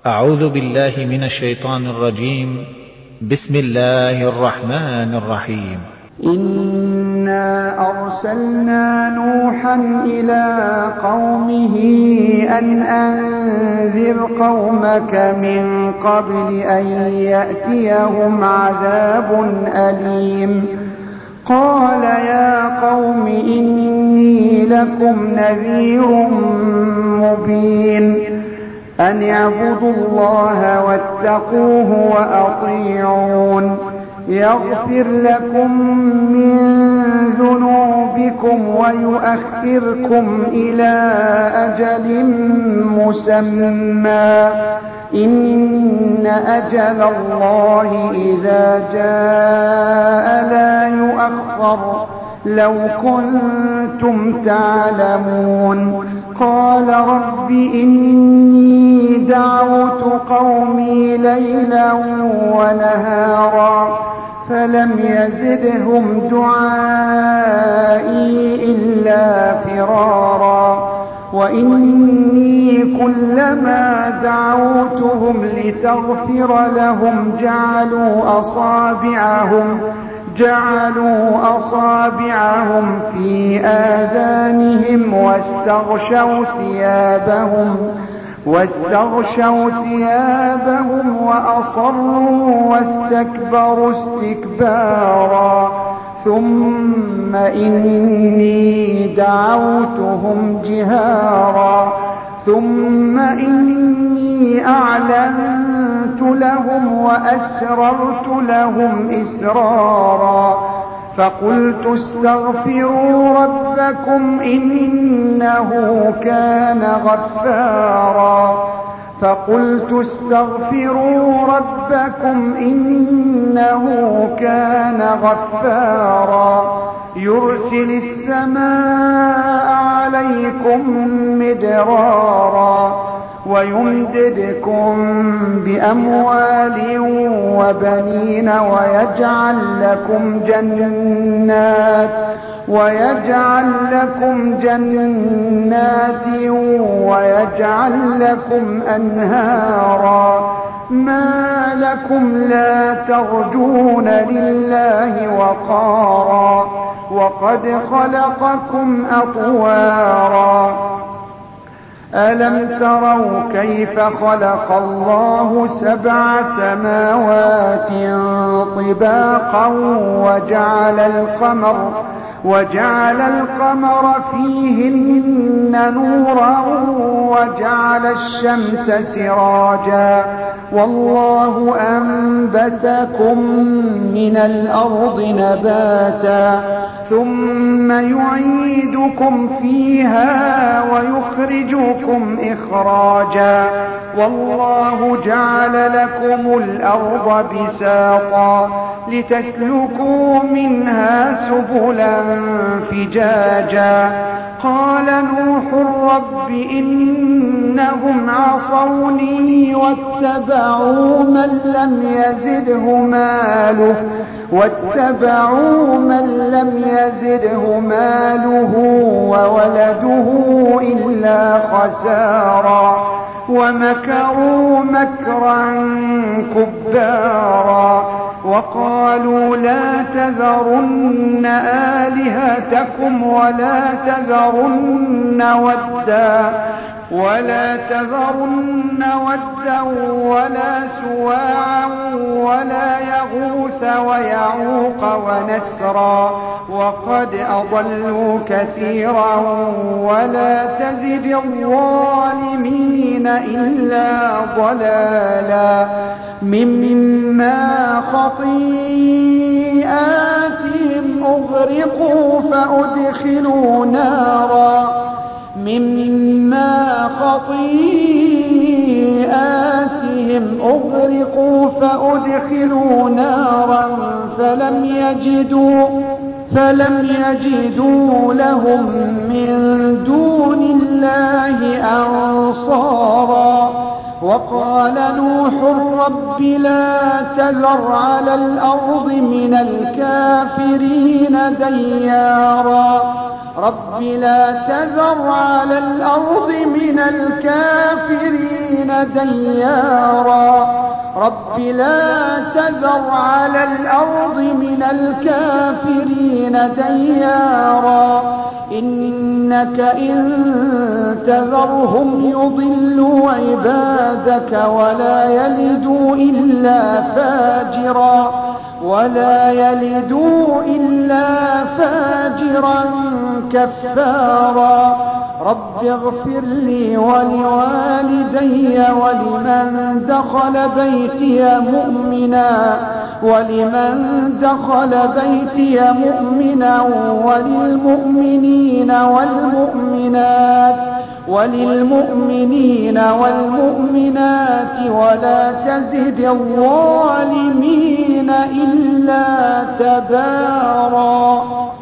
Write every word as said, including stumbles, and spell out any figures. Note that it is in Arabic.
أعوذ بالله من الشيطان الرجيم. بسم الله الرحمن الرحيم. إنا أرسلنا نوحا إلى قومه أن أنذر قومك من قبل أن يأتيهم عذاب أليم. قال يا قوم إني لكم نذير مبين أن اعبدوا الله واتقوه وأطيعون يغفر لكم من ذنوبكم ويؤخركم إلى أجل مسمى إن أجل الله إذا جاء لا يؤخر لو كنتم تعلمون. قال رب إني دعوت قومي ليلا ونهارا فلم يزدهم دعائي إلا فرارا وإني كلما دعوتهم لتغفر لهم جعلوا أصابعهم جعلوا أصابعهم في آذانهم واستغشوا ثيابهم واستغشوا ثيابهم وأصروا واستكبروا استكبارا ثم إني دعوتهم جهارا ثم إني أعلنت لهم وأسررت لهم إسرارا فقلت استغفروا ربكم إنه كان غفارا فقلت استغفروا ربكم إنه كان غفارا يرسل السماء عليكم مدرارا ويمددكم بأموال وبنين ويجعل لكم جنات ويجعل لكم جنات ويجعل لكم أنهارا ما لكم لا ترجون لله وقارا وقد خلقكم أطوارا ألم تروا كيف خلق الله سبع سماوات طباقا وجعل القمر وجعل القمر فيهن نورا وجعل الشمس سراجا والله أنبتكم من الأرض نباتا ثم يعيدكم فيها ويخرجكم إخراجا والله جعل لكم الأرض بساطا لتسلكوا منها سبلا فجاجا قال نوح رب إنهم عصوني واتبعوا من لم يزده ماله واتبعوا من لم يزده ماله وولده إلا خسارا ومكروا مكرا كبارا وقالوا لا تذرن آلهتكم ولا تذرن ودا ولا تذرن ودا ولا سواعا ولا يغوث ويعوق ونسرا وقد أضلوا كثيرا ولا تزد الظالمين إلا ضلالا مما خطيئاتهم أغرقوا فأدخلوا نارا مما خطيئاتهم أغرقوا فأدخلوا نارا فلم يجدوا فلم يجدوا لهم من دون الله أنصارا وقال نوح رب لا تذر على الأرض من الكافرين ديارا رب لا تذر على الأرض من الكافرين ديارا رب لا تذر على الأرض من الكافرين ديارا إنك إن تذرهم يضلوا عبادك ولا يلدوا إلا فاجرا ولا يلدوا إلا فاجرا كفارا رب اغفر لي ولوالدي ولمن دخل بيتي مؤمنا ولمن دخل بيتي مؤمنا وللمؤمنين والمؤمنات وللمؤمنين والمؤمنات ولا تزد الظالمين إلا تبارا.